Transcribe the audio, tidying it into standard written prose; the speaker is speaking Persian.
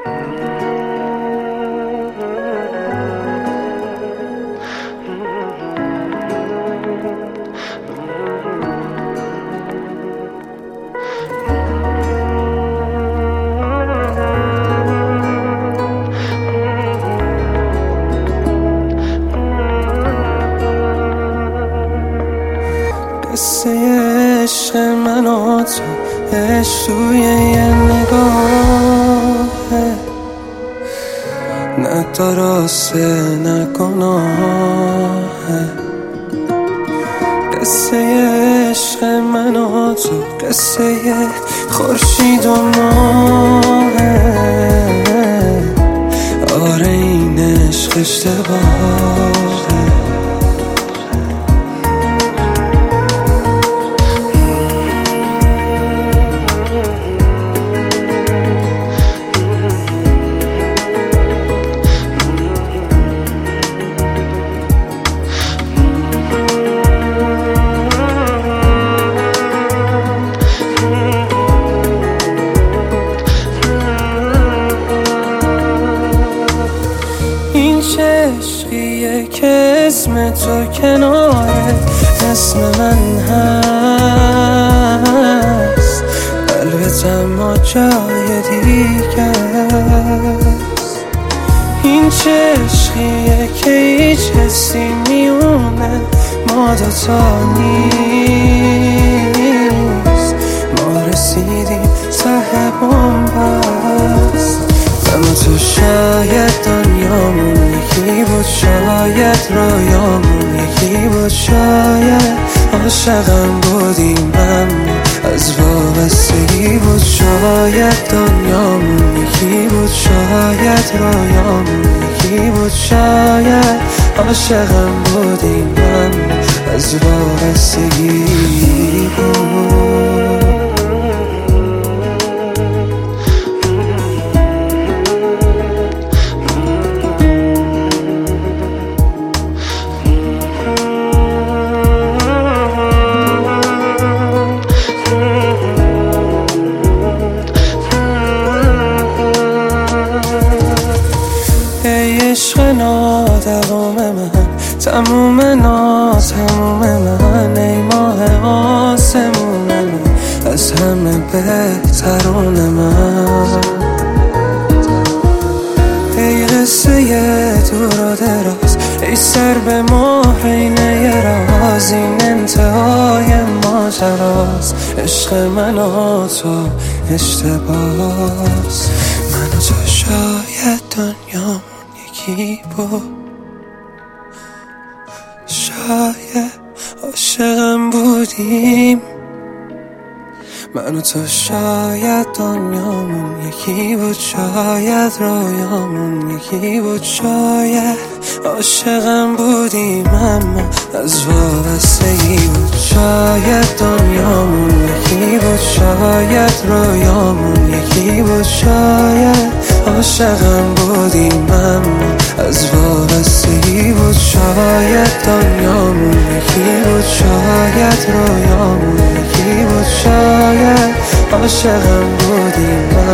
قصه عشق من و تو عشق توی یه نگاهه، نه درسته نه گناهه. قصه عشق من و تو قصه خورشید و ماهه. آره این عشق اشتباهه. چه عشقیه که اسم تو کنار اسم من هست، قلبت اما جای دیگه است. این چه عشقیه که هیچ حسی میونه ما دوتا نیست. ما رسیدیم ته بن‌بست، من و تو شاید دنیامون یکی بود، شاید رویامون یکی بود، شاید عاشقم بودیم اما از وابستگی بود. شاید دنیامون یکی بود، شاید رویامون یکی بود، شاید عاشقم بودیم اما از وابستگی بود. عشق نادوام من، تموم ناتموم من، ای ماه آسمون من، از همه بهترون من. ای قصه دور و دراز، ای سر به مهرینه راز، این انتهای ماجراست. عشق من و تو اشتباس، من و تو شاید دنیامون یکی بود، شاید عاشقم بودیم. من و تو شاید دنیامون یکی بود، شاید رویامون یکی بود، شاید عاشقم بودیم اما از وابستگی بود. شاید دنیامون یکی بود، شاید رویامون یکی بود، شاید عاشقم بودیم اما از وابستگی بود. شاید دنیامون یکی بود، شاید رویامون یکی بود، شاید عاشقم بودیم